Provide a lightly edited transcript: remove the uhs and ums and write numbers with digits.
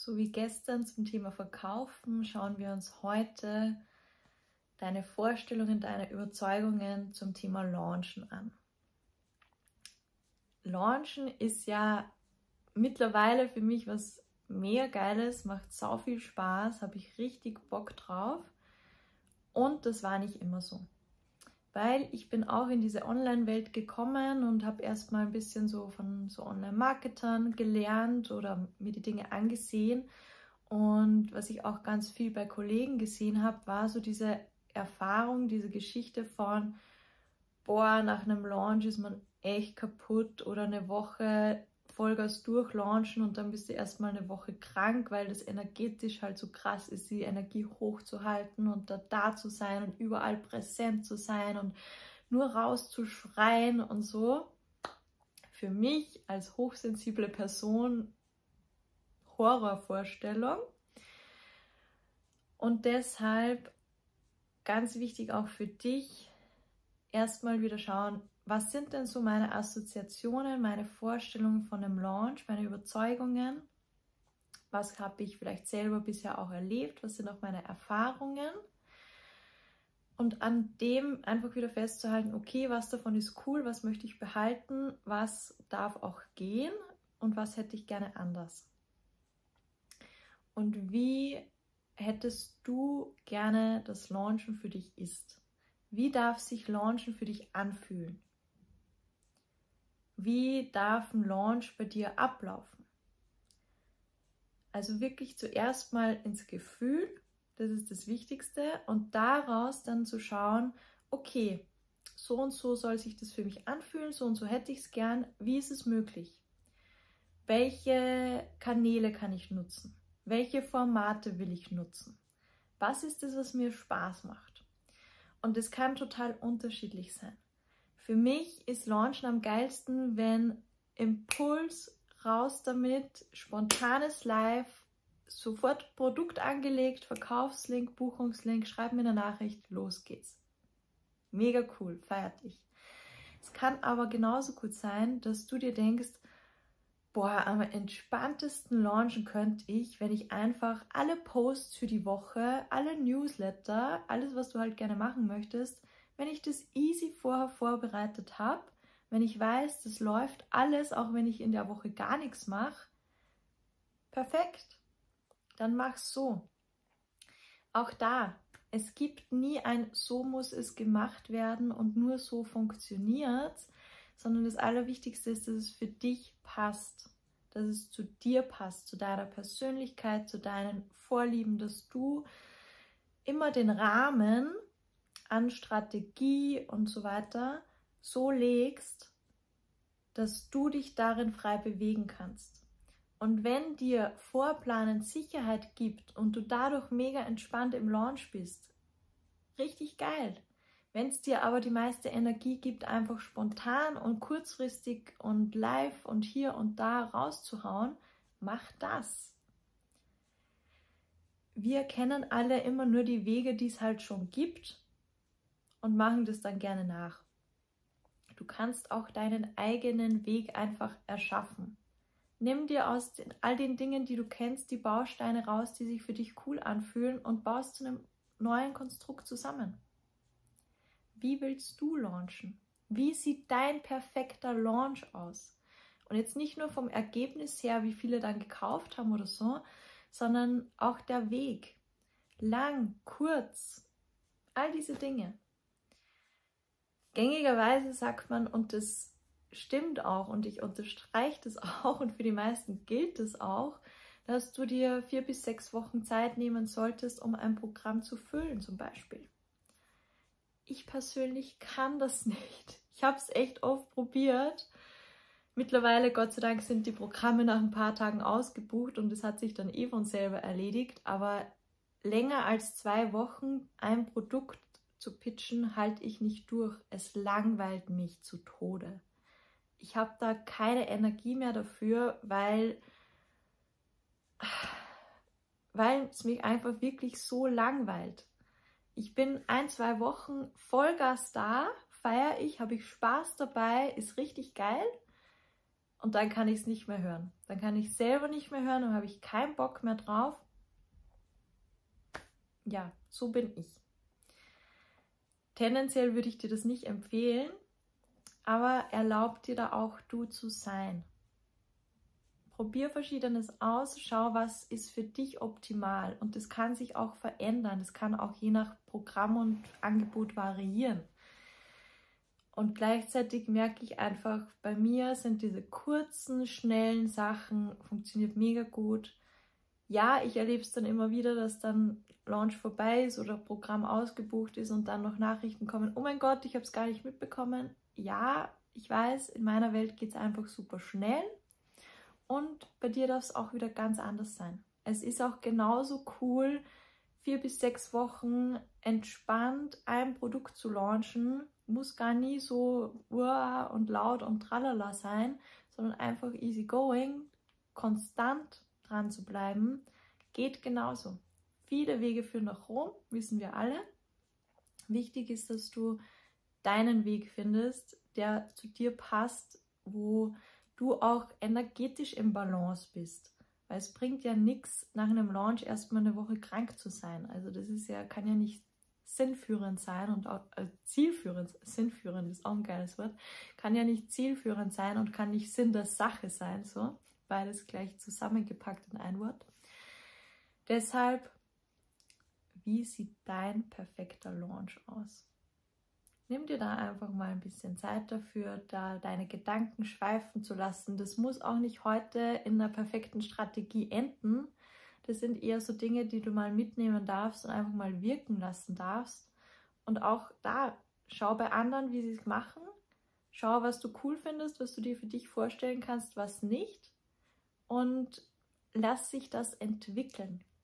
So wie gestern zum Thema Verkaufen schauen wir uns heute deine Vorstellungen, deine Überzeugungen zum Thema Launchen an. Launchen ist ja mittlerweile für mich was mega Geiles, macht sau viel Spaß, habe ich richtig Bock drauf und das war nicht immer so. Weil ich bin auch in diese Online-Welt gekommen und habe erstmal ein bisschen so von so Online-Marketern gelernt oder mir die Dinge angesehen. Und was ich auch ganz viel bei Kollegen gesehen habe, war so diese Erfahrung, diese Geschichte von, boah, nach einem Launch ist man echt kaputt oder eine Woche Vollgas durchlaunchen und dann bist du erstmal eine Woche krank, weil das energetisch halt so krass ist, die Energie hochzuhalten und da zu sein und überall präsent zu sein und nur rauszuschreien und so. Für mich als hochsensible Person Horrorvorstellung. Und deshalb ganz wichtig auch für dich, erstmal wieder schauen, was sind denn so meine Assoziationen, meine Vorstellungen von einem Launch, meine Überzeugungen, was habe ich vielleicht selber bisher auch erlebt, was sind auch meine Erfahrungen und an dem einfach wieder festzuhalten, okay, was davon ist cool, was möchte ich behalten, was darf auch gehen und was hätte ich gerne anders. Und wie hättest du gerne das Launchen für dich ist? Wie darf sich Launchen für dich anfühlen? Wie darf ein Launch bei dir ablaufen? Also wirklich zuerst mal ins Gefühl, das ist das Wichtigste, und daraus dann zu schauen, okay, so und so soll sich das für mich anfühlen, so und so hätte ich es gern, wie ist es möglich? Welche Kanäle kann ich nutzen? Welche Formate will ich nutzen? Was ist es, was mir Spaß macht? Und es kann total unterschiedlich sein. Für mich ist Launchen am geilsten, wenn Impuls, raus damit, spontanes Live, sofort Produkt angelegt, Verkaufslink, Buchungslink, schreib mir eine Nachricht, los geht's. Mega cool, feiert dich. Es kann aber genauso gut sein, dass du dir denkst, boah, am entspanntesten launchen könnte ich, wenn ich einfach alle Posts für die Woche, alle Newsletter, alles, was du halt gerne machen möchtest, wenn ich das easy vorher vorbereitet habe, wenn ich weiß, das läuft alles, auch wenn ich in der Woche gar nichts mache, perfekt, dann mach's so. Auch da, es gibt nie ein so muss es gemacht werden und nur so funktioniert's, sondern das Allerwichtigste ist, dass es für dich passt, dass es zu dir passt, zu deiner Persönlichkeit, zu deinen Vorlieben, dass du immer den Rahmen an Strategie und so weiter so legst, dass du dich darin frei bewegen kannst. Und wenn dir Vorplanen Sicherheit gibt und du dadurch mega entspannt im Launch bist, richtig geil. Wenn es dir aber die meiste Energie gibt, einfach spontan und kurzfristig und live und hier und da rauszuhauen, mach das. Wir kennen alle immer nur die Wege, die es halt schon gibt und machen das dann gerne nach. Du kannst auch deinen eigenen Weg einfach erschaffen. Nimm dir aus all den Dingen, die du kennst, die Bausteine raus, die sich für dich cool anfühlen und baust zu einem neuen Konstrukt zusammen. Wie willst du launchen? Wie sieht dein perfekter Launch aus? Und jetzt nicht nur vom Ergebnis her, wie viele dann gekauft haben oder so, sondern auch der Weg. Lang, kurz, all diese Dinge. Gängigerweise sagt man, und das stimmt auch und ich unterstreiche das auch und für die meisten gilt das auch, dass du dir 4 bis 6 Wochen Zeit nehmen solltest, um ein Programm zu füllen zum Beispiel. Ich persönlich kann das nicht. Ich habe es echt oft probiert. Mittlerweile, Gott sei Dank, sind die Programme nach ein paar Tagen ausgebucht und es hat sich dann von selber erledigt. Aber länger als 2 Wochen ein Produkt zu pitchen, halte ich nicht durch. Es langweilt mich zu Tode. Ich habe da keine Energie mehr dafür, weil es mich einfach wirklich so langweilt. Ich bin 1, 2 Wochen Vollgas da, feiere ich, habe ich Spaß dabei, ist richtig geil. und dann kann ich es nicht mehr hören. Dann kann ich selber nicht mehr hören und habe ich keinen Bock mehr drauf. Ja, so bin ich. Tendenziell würde ich dir das nicht empfehlen, aber erlaub dir da auch du zu sein. Probier Verschiedenes aus, schau, was ist für dich optimal. Und das kann sich auch verändern. Das kann auch je nach Programm und Angebot variieren. Und gleichzeitig merke ich einfach, bei mir sind diese kurzen, schnellen Sachen, funktioniert mega gut. Ja, ich erlebe es dann immer wieder, dass dann Launch vorbei ist oder Programm ausgebucht ist und dann noch Nachrichten kommen, oh mein Gott, ich habe es gar nicht mitbekommen. Ja, ich weiß, in meiner Welt geht es einfach super schnell. Und bei dir darf es auch wieder ganz anders sein. Es ist auch genauso cool, 4 bis 6 Wochen entspannt ein Produkt zu launchen. Muss gar nie so und laut und tralala sein, sondern einfach easy going, konstant dran zu bleiben, geht genauso. Viele Wege führen nach Rom, wissen wir alle. Wichtig ist, dass du deinen Weg findest, der zu dir passt, wo du auch energetisch im Balance bist. Weil es bringt ja nichts, nach einem Launch erstmal eine Woche krank zu sein. Also das ist ja, kann ja nicht sinnführend sein und auch zielführend, sinnführend ist auch ein geiles Wort, kann ja nicht zielführend sein und kann nicht Sinn der Sache sein, so, beides gleich zusammengepackt in ein Wort. Deshalb, wie sieht dein perfekter Launch aus? Nimm dir da einfach mal ein bisschen Zeit dafür, da deine Gedanken schweifen zu lassen. Das muss auch nicht heute in einer perfekten Strategie enden. Das sind eher so Dinge, die du mal mitnehmen darfst und einfach mal wirken lassen darfst. Und auch da, schau bei anderen, wie sie es machen. Schau, was du cool findest, was du dir für dich vorstellen kannst, was nicht. Und lass sich das entwickeln.